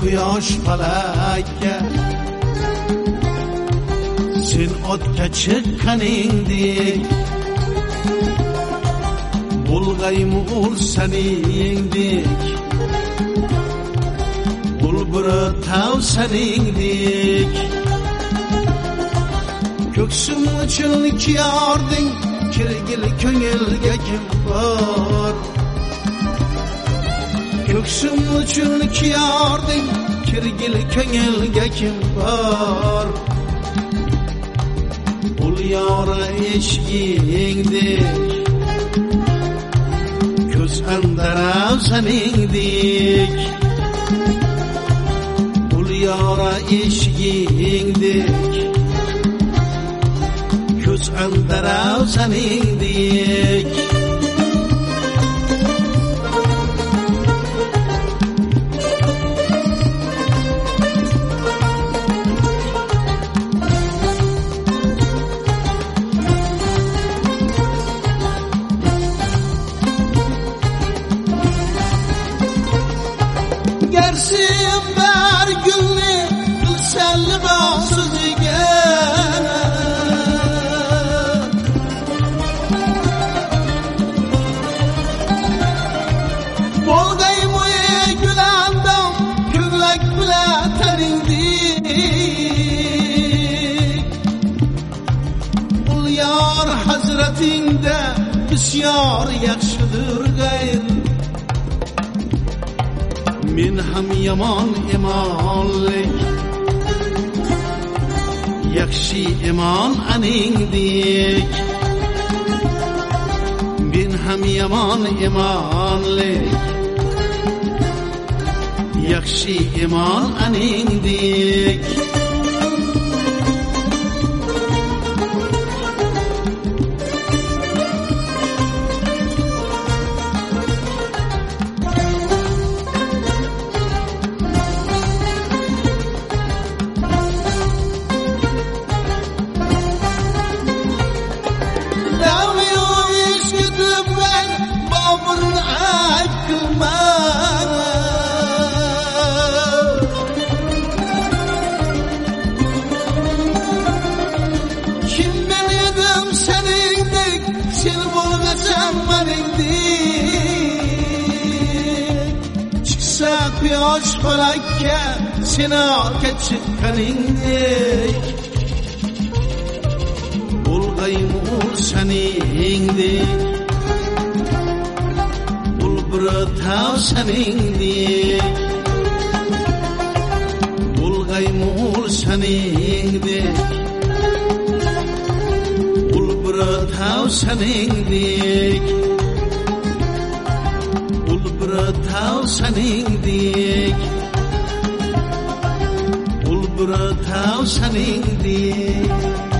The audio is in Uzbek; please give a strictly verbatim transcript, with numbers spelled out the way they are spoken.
quyosh falakka sen otga chiqqaningdek bulg'aymi ursaningdek bulburi tavsaningdek ko'ksim uchun kiyording kirgil ko'ngilga kim bor ko'ksim uchun kiyording kirgil ko'ngilga kim bor ul yora eshigingdek ko'z andaravsaningdek ul yora eshigingdek ko'z andaravsaningdek Gersin ber gülni gülselli bağsız igen Bolgayımı gülendim küglek bile terindik Ul yar hazretinde bisyar yakşıdır gayr Men ham yomon emonlik yaxshi emon aningdek men ham yomon emonlik yaxshi emon aningdek Quyosh falakka seni orqa chiqqaningdek bulg'aymi ursaningdek bulburi tavsaningdek bulg'aymi ursaningdek bulburi tavsaningdek bulburi tavsaningdek bulburi tavsaningdek